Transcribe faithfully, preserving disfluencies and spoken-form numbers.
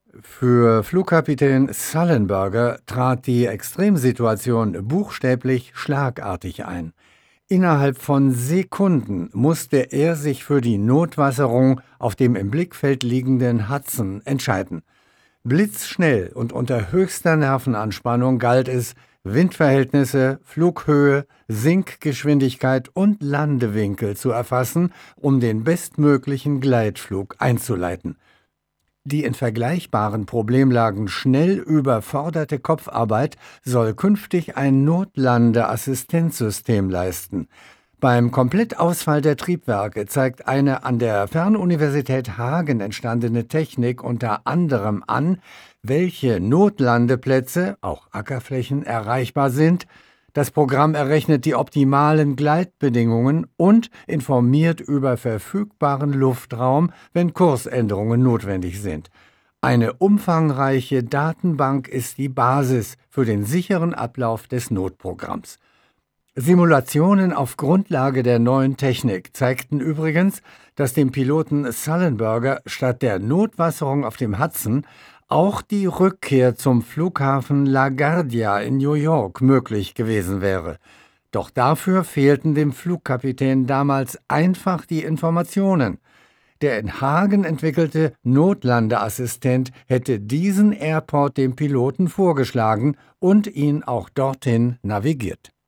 Für Flugkapitän Sullenberger trat die Extremsituation buchstäblich schlagartig ein. Innerhalb von Sekunden musste er sich für die Notwasserung auf dem im Blickfeld liegenden Hudson entscheiden. Blitzschnell und unter höchster Nervenanspannung galt es, Windverhältnisse, Flughöhe, Sinkgeschwindigkeit und Landewinkel zu erfassen, um den bestmöglichen Gleitflug einzuleiten. Die in vergleichbaren Problemlagen schnell überforderte Kopfarbeit soll künftig ein Notlandeassistenzsystem leisten. Beim Komplettausfall der Triebwerke zeigt eine an der Fernuniversität Hagen entstandene Technik unter anderem an, welche Notlandeplätze, auch Ackerflächen, erreichbar sind. Das Programm errechnet die optimalen Gleitbedingungen und informiert über verfügbaren Luftraum, wenn Kursänderungen notwendig sind. Eine umfangreiche Datenbank ist die Basis für den sicheren Ablauf des Notprogramms. Simulationen auf Grundlage der neuen Technik zeigten übrigens, dass dem Piloten Sullenberger statt der Notwasserung auf dem Hudson auch die Rückkehr zum Flughafen LaGuardia in New York möglich gewesen wäre. Doch dafür fehlten dem Flugkapitän damals einfach die Informationen. Der in Hagen entwickelte Notlandeassistent hätte diesen Airport dem Piloten vorgeschlagen und ihn auch dorthin navigiert.